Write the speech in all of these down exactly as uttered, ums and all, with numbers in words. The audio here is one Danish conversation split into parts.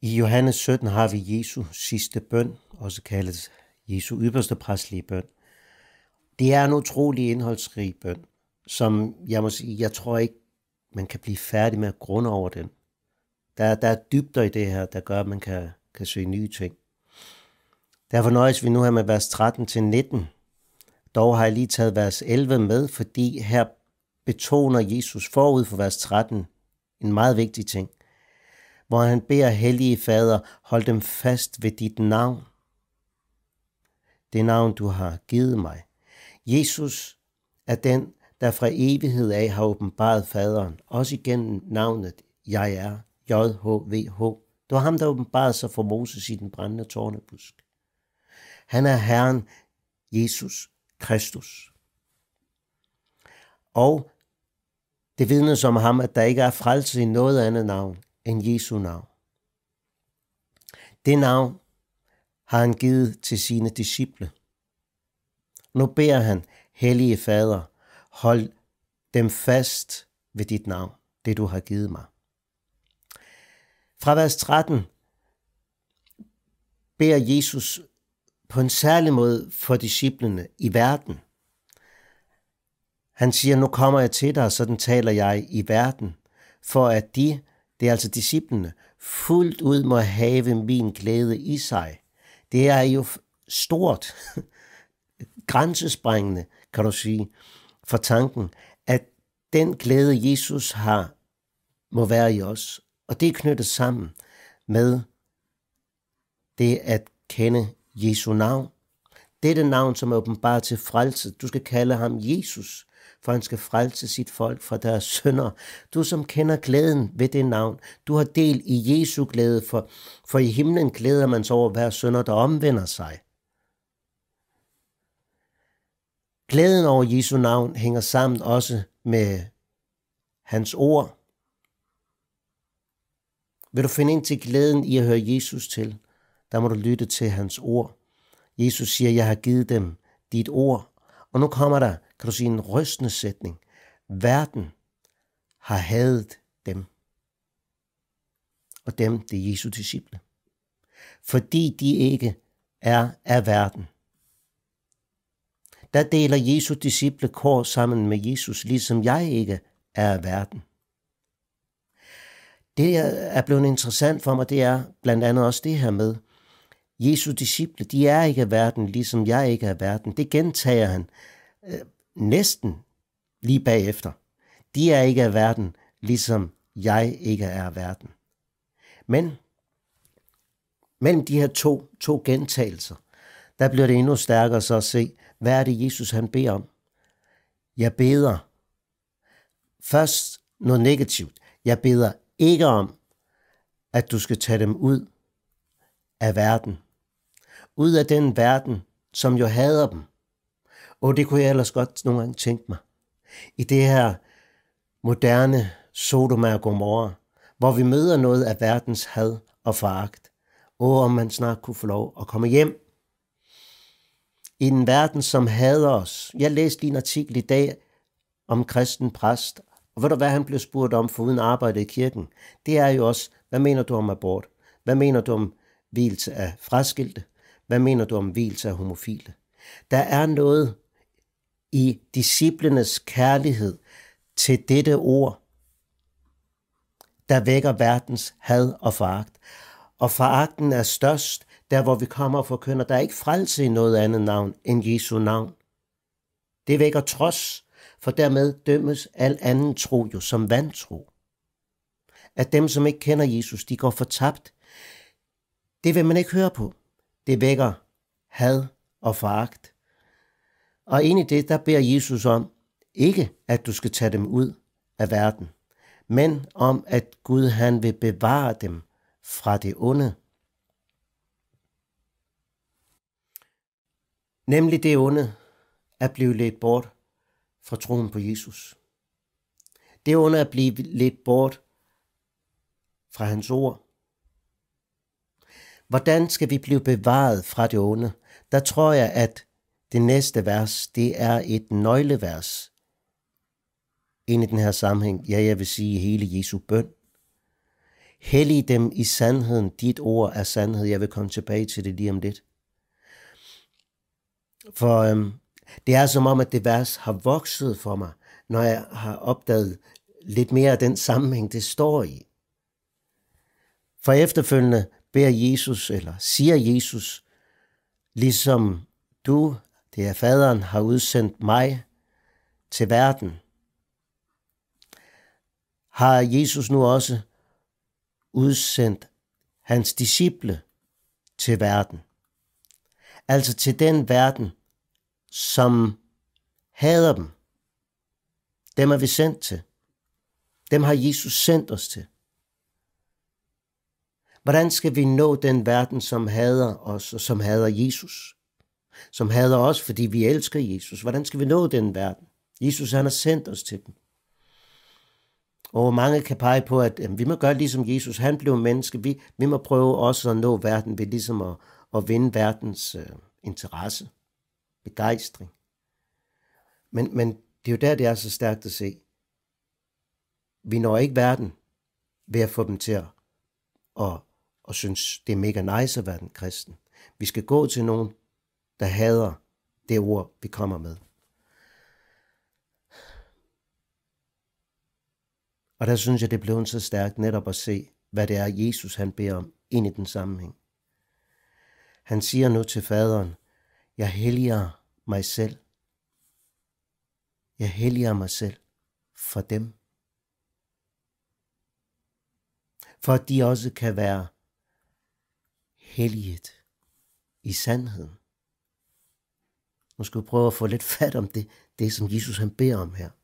I Johannes sytten har vi Jesu sidste bøn, også kaldet Jesu ypperste præstelige bøn. Det er en utrolig indholdsrig bøn, som jeg må sige, jeg tror ikke, man kan blive færdig med at grunde over den. Der, der er dybder i det her, der gør, at man kan, kan søge nye ting. Derfor nøjes vi nu her med vers tretten til nitten. Dog har jeg lige taget vers elleve med, fordi her betoner Jesus forud for vers tretten en meget vigtig ting, hvor han beder hellige fader, hold dem fast ved dit navn. Det navn, du har givet mig. Jesus er den, der fra evighed af har åbenbaret faderen, også igennem navnet Jeg er, J H V H. Det var ham, der åbenbarede sig for Moses i den brændende tårnebusk. Han er Herren Jesus Kristus. Og det vidnes om ham, at der ikke er frelse i noget andet navn end Jesu navn. Det navn har han givet til sine disciple. Nu beder han, hellige fader, hold dem fast ved dit navn, det du har givet mig. Fra vers tretten beder Jesus på en særlig måde for disciplene i verden. Han siger, nu kommer jeg til dig, og sådan taler jeg i verden, for at de, det er altså disciplene, fuldt ud må have min glæde i sig. Det er jo stort, grænsesprængende, kan du sige, for tanken, at den glæde, Jesus har, må være i os. Og det er knyttet sammen med det at kende Jesu navn. Det er det navn, som er åbenbart til frelse. Du skal kalde ham Jesus, for han skal frelse sit folk fra deres synder. Du som kender glæden ved det navn, du har del i Jesu glæde, for, for i himlen glæder man sig over hver synder, der omvender sig. Glæden over Jesu navn hænger sammen også med hans ord. Vil du finde ind til glæden i at høre Jesus til, der må du lytte til hans ord. Jesus siger, jeg har givet dem dit ord. Og nu kommer der, kan du sige, en rystende sætning. Verden har hadet dem. Og dem, det er Jesu disciple. Fordi de ikke er af verden. Der deler Jesu disciple kår sammen med Jesus, ligesom jeg ikke er af verden. Det er blevet interessant for mig, det er blandt andet også det her med, Jesu disciple, de er ikke af verden, ligesom jeg ikke er af verden. Det gentager han øh, næsten lige bagefter. De er ikke af verden, ligesom jeg ikke er af verden. Men mellem de her to, to gentagelser, der bliver det endnu stærkere så at se, hvad er det Jesus han beder om? Jeg beder først noget negativt. Jeg beder ikke om, at du skal tage dem ud af verden. Ud af den verden, som jo hader dem. Og det kunne jeg ellers godt nogle gange tænke mig. I det her moderne Sodoma og Gomorra, hvor vi møder noget af verdens had og foragt. Og om man snart kunne få lov at komme hjem. I en verden, som hader os. Jeg læste lige en artikel i dag om kristen præst. Og ved du hvad han blev spurgt om for uden arbejde i kirken? Det er jo også, hvad mener du om abort? Hvad mener du om vielse af fraskilte? Hvad mener du om vielse af homofile? Der er noget i disciplenes kærlighed til dette ord, der vækker verdens had og foragt. Og foragten er størst, der hvor vi kommer og forkynder, der er ikke frelse i noget andet navn end Jesu navn. Det vækker trods, for dermed dømmes al anden tro jo som vantro. At dem, som ikke kender Jesus, de går fortabt. Det vil man ikke høre på. Det vækker had og foragt. Og ind i det, der beder Jesus om, ikke at du skal tage dem ud af verden, men om at Gud han vil bevare dem fra det onde. Nemlig det onde at blive ledt bort fra troen på Jesus. Det onde at blive ledt bort fra hans ord. Hvordan skal vi blive bevaret fra det onde? Der tror jeg, at det næste vers, det er et nøglevers ind i den her sammenhæng. Ja, jeg vil sige hele Jesu bøn. Hellig dem i sandheden. Dit ord er sandhed. Jeg vil komme tilbage til det lige om lidt. For øhm, det er som om, at det vers har vokset for mig, når jeg har opdaget lidt mere af den sammenhæng, det står i. For efterfølgende beder Jesus, eller siger Jesus, ligesom du, det er faderen, har udsendt mig til verden, har Jesus nu også udsendt hans disciple til verden. Altså til den verden, som hader dem. Dem er vi sendt til. Dem har Jesus sendt os til. Hvordan skal vi nå den verden, som hader os og som hader Jesus? Som hader os, fordi vi elsker Jesus. Hvordan skal vi nå den verden? Jesus, han har sendt os til dem. Og mange kan pege på, at jamen, vi må gøre ligesom Jesus. Han blev menneske. Vi, vi må prøve også at nå verden ved ligesom at, at vinde verdens øh, interesse, begejstring. Men, men det er jo der, det er så stærkt at se. Vi når ikke verden ved at få dem til at og, og synes, det er mega nice at være den kristen. Vi skal gå til nogen, der hader det ord, vi kommer med. Og der synes jeg, det blev så stærkt netop at se, hvad det er, Jesus han beder om ind i den sammenhæng. Han siger nu til faderen, jeg helliger mig selv. Jeg helliger mig selv for dem. For at de også kan være helliget i sandheden. Nu skal vi prøve at få lidt fat om det, det som Jesus han beder om her.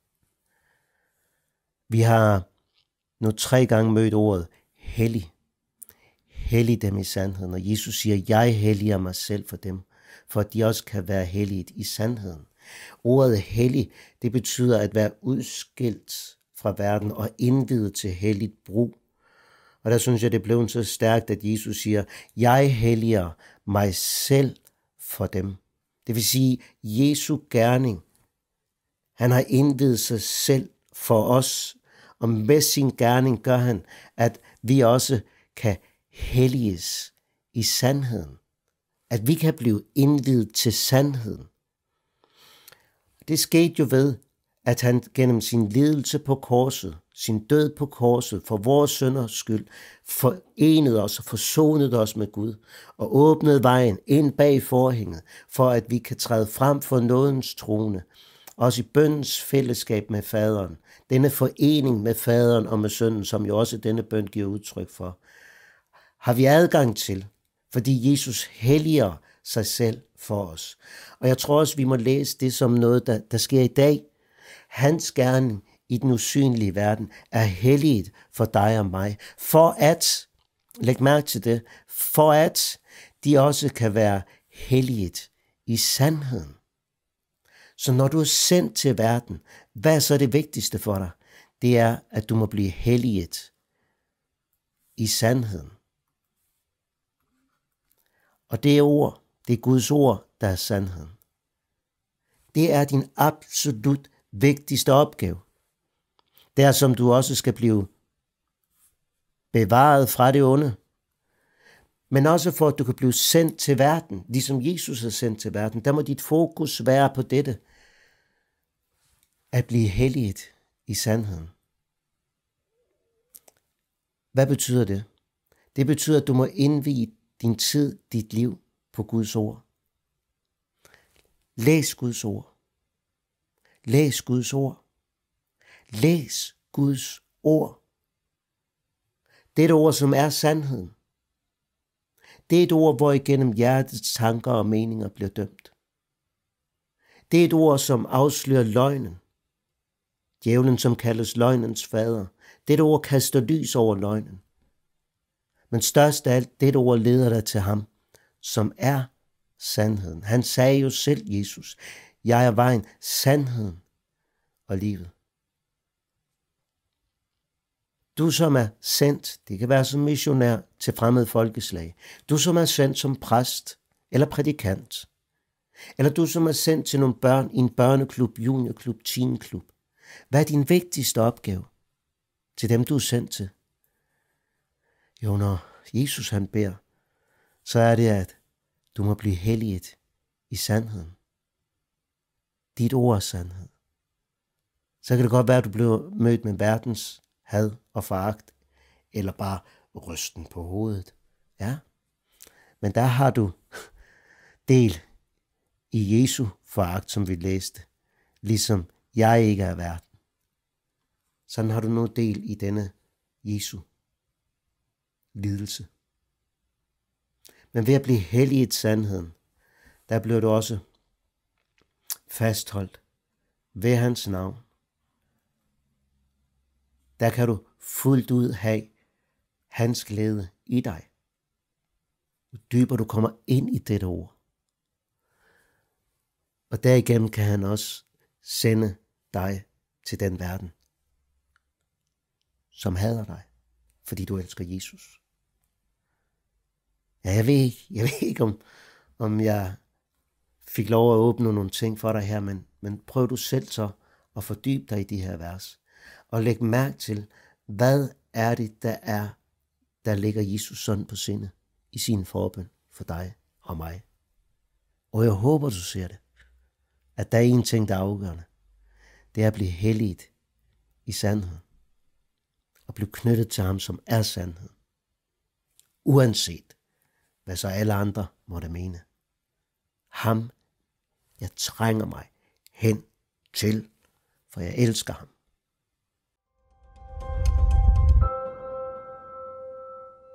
Vi har nu tre gange mødt ordet hellig. Hellig dem i sandheden. Og Jesus siger, jeg helliger mig selv for dem, for at de også kan være helliget i sandheden. Ordet hellig, det betyder at være udskilt fra verden og indviet til helligt brug. Og der synes jeg, det blev så stærkt, at Jesus siger, jeg helliger mig selv for dem. Det vil sige, Jesu gerning, han har indviet sig selv for os, og med sin gerning gør han, at vi også kan helliges i sandheden. At vi kan blive indviet til sandheden. Det skete jo ved, at han gennem sin lidelse på korset, sin død på korset, for vores synders skyld, forenede os og forsonede os med Gud, og åbnede vejen ind bag forhænget, for at vi kan træde frem for nådens trone, også i bøndens fællesskab med faderen. Denne forening med faderen og med sønnen, som jo også denne bøn giver udtryk for, har vi adgang til, fordi Jesus helliger sig selv for os. Og jeg tror også, vi må læse det som noget, der, der sker i dag. Hans gerning i den usynlige verden er helliget for dig og mig, for at, læg mærke til det, for at de også kan være helliget i sandheden. Så når du er sendt til verden, hvad er så det vigtigste for dig? Det er, at du må blive helliget i sandheden. Og det er ord, det er Guds ord, der er sandheden. Det er din absolut vigtigste opgave. Det er, som du også skal blive bevaret fra det onde, men også for, at du kan blive sendt til verden, ligesom Jesus er sendt til verden. Der må dit fokus være på dette, at blive helliget i sandheden. Hvad betyder det? Det betyder, at du må indvie din tid, dit liv på Guds ord. Læs Guds ord. Læs Guds ord. Læs Guds ord. Det er et ord, som er sandheden. Det er et ord, hvor igennem hjertets tanker og meninger bliver dømt. Det er et ord, som afslører løgnen. Djævlen, som kaldes løgnens fader. Dette ord kaster lys over løgnen. Men størst af alt, dette ord leder dig til ham, som er sandheden. Han sagde jo selv, Jesus, jeg er vejen, sandheden og livet. Du som er sendt, det kan være som missionær til fremmede folkeslag. Du som er sendt som præst eller prædikant. Eller du som er sendt til nogle børn i en børneklub, juniorklub, teenklub. Hvad er din vigtigste opgave til dem, du er sendt til? Jo, når Jesus han beder, så er det, at du må blive helliget i sandheden. Dit ord er sandhed. Så kan det godt være, at du bliver mødt med verdens had og foragt, eller bare rysten på hovedet. Ja, men der har du del i Jesu foragt, som vi læste, ligesom jeg ikke er verden. Sådan har du noget del i denne Jesu lidelse. Men ved at blive hellig i sandheden, der bliver du også fastholdt ved hans navn. Der kan du fuldt ud have hans glæde i dig. Jo dybere du kommer ind i dette ord. Og derigennem kan han også sende dig til den verden, som hader dig, fordi du elsker Jesus. Ja, jeg ved ikke, jeg ved ikke om, om jeg fik lov at åbne nogle ting for dig her, men, men prøv du selv så at fordybe dig i de her vers. Og læg mærke til, hvad er det, der er, der ligger Jesus sådan på sinde i sin forbøn for dig og mig. Og jeg håber, du ser det, at der er en ting, der er afgørende. Det er at blive helliget i sandhed. Og blive knyttet til ham, som er sandhed. Uanset hvad så alle andre måtte mene. Ham, jeg trænger mig hen til, for jeg elsker ham.